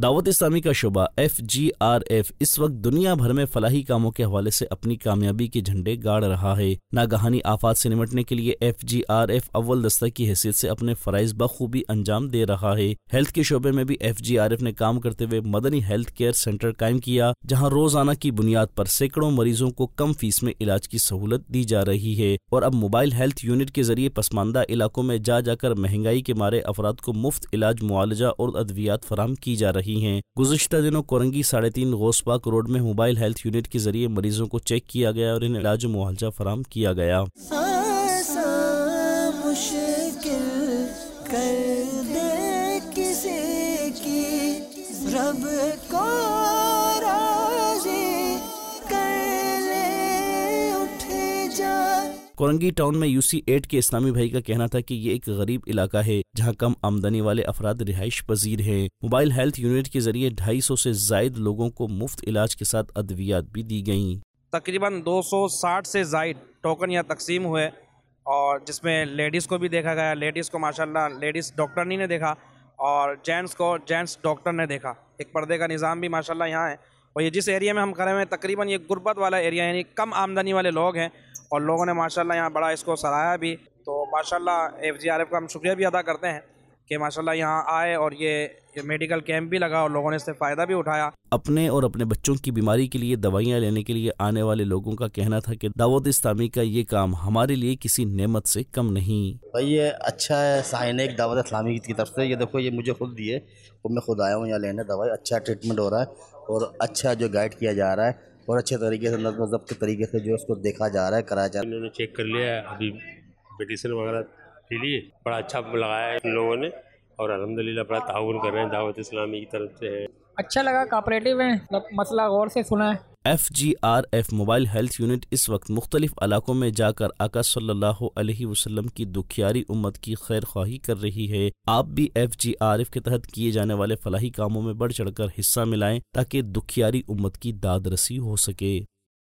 دعوت اسلامی کا شعبہ FGRF اس وقت دنیا بھر میں فلاحی کاموں کے حوالے سے اپنی کامیابی کے جھنڈے گاڑ رہا ہے۔ ناگہانی آفات سے نمٹنے کے لیے FGRF اول دستہ کی حیثیت سے اپنے فرائض بخوبی انجام دے رہا ہے۔ ہیلتھ کے شعبے میں بھی FGRF نے کام کرتے ہوئے مدنی ہیلتھ کیئر سینٹر قائم کیا، جہاں روزانہ کی بنیاد پر سینکڑوں مریضوں کو کم فیس میں علاج کی سہولت دی جا رہی ہے، اور اب موبائل ہیلتھ یونٹ کے ذریعے پسماندہ علاقوں میں جا کر مہنگائی کے مارے افراد کو مفت علاج، معالجہ اور ادویات فراہم کی جا رہی ہیں۔ گزشتہ دنوں کورنگی 3.5 غوث پاک روڈ میں موبائل ہیلتھ یونٹ کے ذریعے مریضوں کو چیک کیا گیا اور انہیں علاج و معالجہ فراہم کیا گیا۔ مشکل کر دے کسی کی رب کو راضی کر لے اٹھ جا۔ کورنگی ٹاؤن میں UC8 کے اسلامی بھائی کا کہنا تھا کہ یہ ایک غریب علاقہ ہے جہاں کم آمدنی والے افراد رہائش پذیر ہیں۔ موبائل ہیلتھ یونٹ کے ذریعے 250 سے زائد لوگوں کو مفت علاج کے ساتھ ادویات بھی دی گئیں۔ تقریباً 260 سے زائد ٹوکن یہاں تقسیم ہوئے، اور جس میں لیڈیز کو بھی دیکھا گیا۔ لیڈیز کو ماشاءاللہ لیڈیز ڈاکٹرنی نے دیکھا، اور جینٹس کو جینٹس ڈاکٹر نے دیکھا۔ ایک پردے کا نظام بھی ماشاءاللہ یہاں ہے، اور یہ جس ایریا میں ہم کھڑے ہوئے ہیں تقریباً یہ غربت والا ایریا، یعنی کم آمدنی والے لوگ ہیں، اور لوگوں نے ماشاءاللہ یہاں بڑا اس کو سراہا بھی۔ تو ماشاءاللہ FGRF کا ہم شکریہ بھی ادا کرتے ہیں کہ ماشاءاللہ یہاں آئے اور یہ میڈیکل کیمپ بھی لگا اور لوگوں نے اس سے فائدہ بھی اٹھایا۔ اپنے اور اپنے بچوں کی بیماری کے لیے دوائیاں لینے کے لیے آنے والے لوگوں کا کہنا تھا کہ دعوت اسلامی کا یہ کام ہمارے لیے کسی نعمت سے کم نہیں۔ بھائی یہ اچھا ہے، سائن ایک دعوت اسلامی کی طرف سے، یہ دیکھو یہ مجھے خود دیے اور میں خود آیا ہوں یہاں لینے دوائی۔ اچھا ٹریٹمنٹ ہو رہا ہے اور اچھا جو گائیڈ کیا جا رہا ہے، اور اچھے طریقے سے نظم و ضبط کے طریقے سے جو اس کو دیکھا جا رہا ہے، کرایا جا رہا ہے۔ انہوں نے چیک کر لیا ہے، ابھی میڈیسن وغیرہ کے لیے بڑا اچھا لگایا ہے ان لوگوں نے، اور الحمدللہ بڑا تعاون کر رہے ہیں دعوت اسلامی کی طرف سے ہے۔ اچھا لگا، کوآپریٹیو ہیں، مسئلہ غور سے سنا ہے۔ FGRF موبائل ہیلتھ یونٹ اس وقت مختلف علاقوں میں جا کر آقا صلی اللہ علیہ وسلم کی دکھیاری امت کی خیر خواہی کر رہی ہے۔ آپ بھی FGRF کے تحت کیے جانے والے فلاحی کاموں میں بڑھ چڑھ کر حصہ ملائیں تاکہ دکھیاری امت کی داد رسی ہو سکے۔